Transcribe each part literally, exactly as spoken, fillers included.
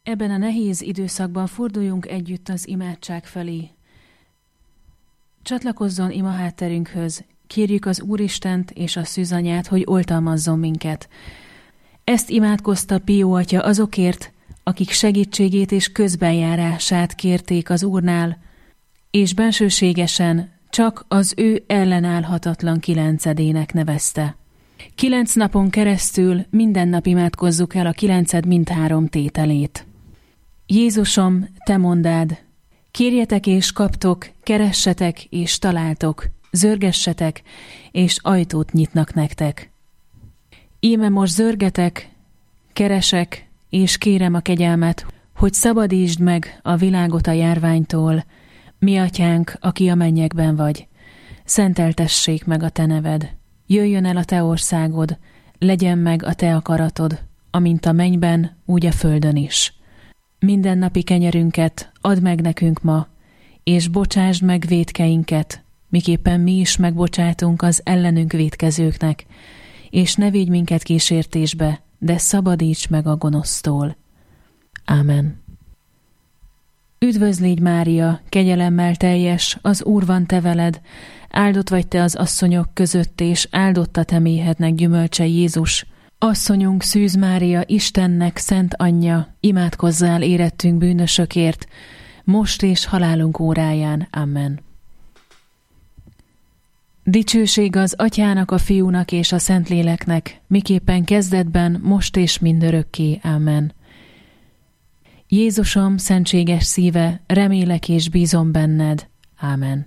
Ebben a nehéz időszakban forduljunk együtt az imádság felé. Csatlakozzon ima hátterünkhöz, kérjük az Úristent és a Szűzanyát, hogy oltalmazzon minket. Ezt imádkozta Pió atya azokért, akik segítségét és közbenjárását kérték az Úrnál, és bensőségesen csak az ő ellenállhatatlan kilencedének nevezte. Kilenc napon keresztül minden nap imádkozzuk el a kilenced mindhárom tételét. Jézusom, te mondád, kérjetek és kaptok, keressetek és találtok, zörgessetek, és ajtót nyitnak nektek. Íme most zörgetek, keresek, és kérem a kegyelmet, hogy szabadítsd meg a világot a járványtól, mi atyánk, aki a mennyekben vagy. Szenteltessék meg a te neved. Jöjjön el a te országod, legyen meg a te akaratod, amint a mennyben, úgy a földön is. Mindennapi kenyerünket add meg nekünk ma, és bocsásd meg vétkeinket, miképpen mi is megbocsátunk az ellenünk vétkezőknek, és ne vigy minket kísértésbe, de szabadíts meg a gonosztól. Ámen. Üdvözl légy, Mária, kegyelemmel teljes, az Úr van te veled, áldott vagy te az asszonyok között, és áldott a te méhednek gyümölcse Jézus. Asszonyunk Szűz Mária, Istennek szent anyja, imádkozzál érettünk bűnösökért, most és halálunk óráján. Amen. Dicsőség az Atyának, a Fiúnak és a Szentléleknek, miképpen kezdetben, most és mindörökké. Amen. Jézusom, szentséges szíve, remélek és bízom benned. Ámen.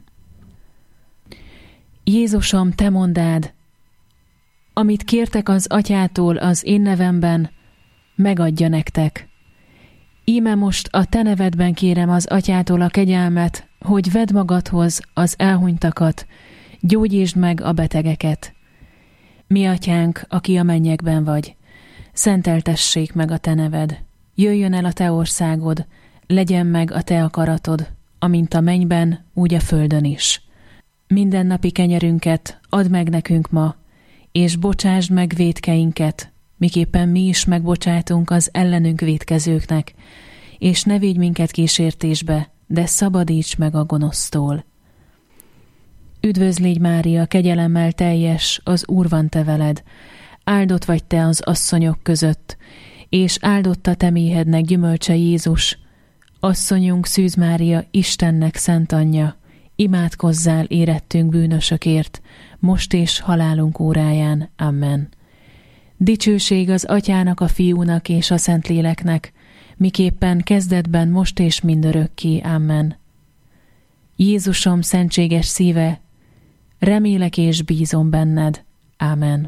Jézusom, te mondád, amit kértek az Atyától az én nevemben, megadja nektek. Íme most a te nevedben kérem az Atyától a kegyelmet, hogy vedd magadhoz az elhunytakat, gyógyítsd meg a betegeket. Mi atyánk, aki a mennyekben vagy, szenteltessék meg a te neved. Jöjjön el a te országod, legyen meg a te akaratod, amint a mennyben, úgy a földön is. Mindennapi kenyerünket add meg nekünk ma, és bocsásd meg vétkeinket, miképpen mi is megbocsátunk az ellenünk vétkezőknek, és ne vigy minket kísértésbe, de szabadíts meg a gonosztól. Üdvözl légy, Mária, kegyelemmel teljes, az Úr van te veled, áldott vagy te az asszonyok között, és áldott a te méhednek gyümölcse Jézus. Asszonyunk Szűz Mária, Istennek szent anyja, imádkozzál érettünk bűnösökért, most és halálunk óráján. Amen. Dicsőség az Atyának, a Fiúnak és a Szentléleknek, miképpen kezdetben, most és mindörökké. Amen. Jézusom, szentséges szíve, remélek és bízom benned. Ámen.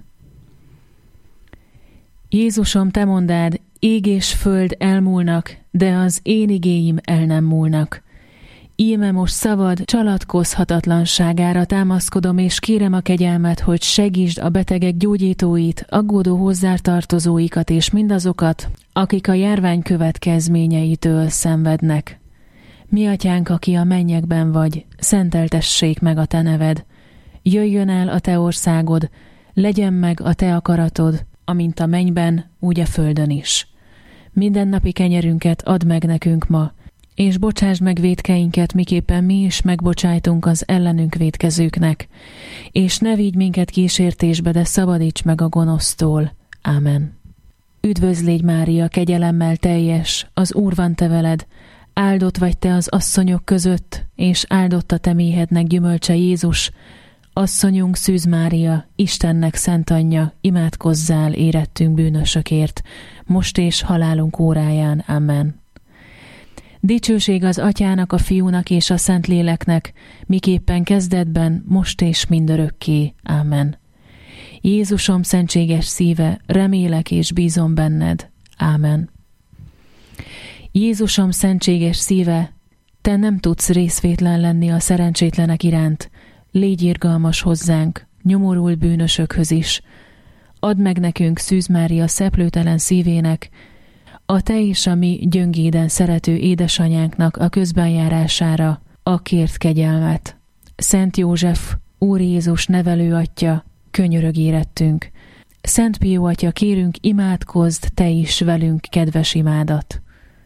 Jézusom, te mondád, ég és föld elmúlnak, de az én igéim el nem múlnak. Íme most szavad csalatkozhatatlanságára támaszkodom, és kérem a kegyelmet, hogy segítsd a betegek gyógyítóit, aggódó hozzátartozóikat és mindazokat, akik a járvány következményeitől szenvednek. Mi atyánk, aki a mennyekben vagy, szenteltessék meg a te neved. Jöjjön el a te országod, legyen meg a te akaratod, amint a mennyben, úgy a földön is. Mindennapi kenyerünket add meg nekünk ma, és bocsásd meg vétkeinket, miképpen mi is megbocsájtunk az ellenünk vétkezőknek, és ne vigy minket kísértésbe, de szabadíts meg a gonosztól. Ámen. Üdvözl légy, Mária, kegyelemmel teljes, az Úr van te veled, áldott vagy te az asszonyok között, és áldott a te méhednek gyümölcse Jézus. Asszonyunk Szűz Mária, Istennek szent anyja, imádkozzál érettünk bűnösökért, most és halálunk óráján. Amen. Dicsőség az Atyának, a Fiúnak és a Szentléleknek, miképpen kezdetben, most és mindörökké. Amen. Jézusom, szentséges szíve, remélek és bízom benned. Ámen. Jézusom, szentséges szíve, te nem tudsz részvétlen lenni a szerencsétlenek iránt, légy irgalmas hozzánk, nyomorult bűnösökhöz is. Add meg nekünk Szűz Mária szeplőtelen szívének, a te és a mi gyöngéden szerető édesanyánknak a közbenjárására a kért kegyelmet. Szent József, Úr Jézus nevelő atya, könyörög érettünk. Szent Pió atya, kérünk, imádkozd te is velünk kedves imádat.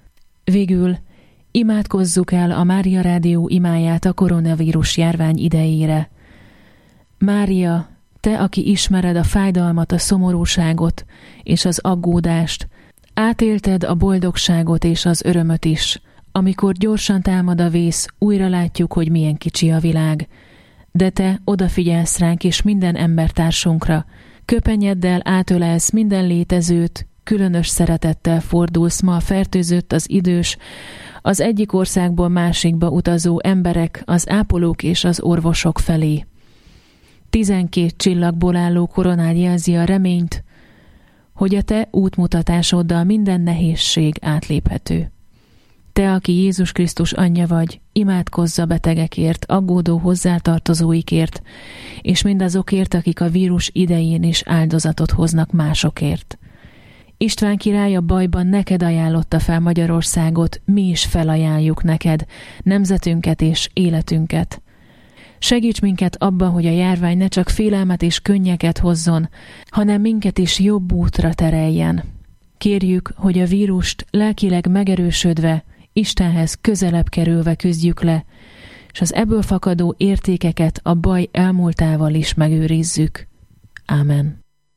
Végül imádkozzuk el a Mária Rádió imáját a koronavírus járvány idejére. Mária, te, aki ismered a fájdalmat, a szomorúságot és az aggódást, átélted a boldogságot és az örömöt is. Amikor gyorsan támad a vész, újra látjuk, hogy milyen kicsi a világ. De te odafigyelsz ránk és minden embertársunkra. Köpenyeddel átölelsz minden létezőt, különös szeretettel fordulsz ma a fertőzött, az idős, az egyik országból másikba utazó emberek, az ápolók és az orvosok felé. Tizenkét csillagból álló koronád jelzi a reményt, hogy a te útmutatásoddal minden nehézség átléphető. Te, aki Jézus Krisztus anyja vagy, imádkozz a betegekért, aggódó hozzátartozóikért, és mindazokért, akik a vírus idején is áldozatot hoznak másokért. István király a bajban neked ajánlotta fel Magyarországot, mi is felajánljuk neked, nemzetünket és életünket. Segíts minket abban, hogy a járvány ne csak félelmet és könnyeket hozzon, hanem minket is jobb útra tereljen. Kérjük, hogy a vírust lelkileg megerősödve, Istenhez közelebb kerülve küzdjük le, és az ebből fakadó értékeket a baj elmúltával is megőrizzük. Ámen.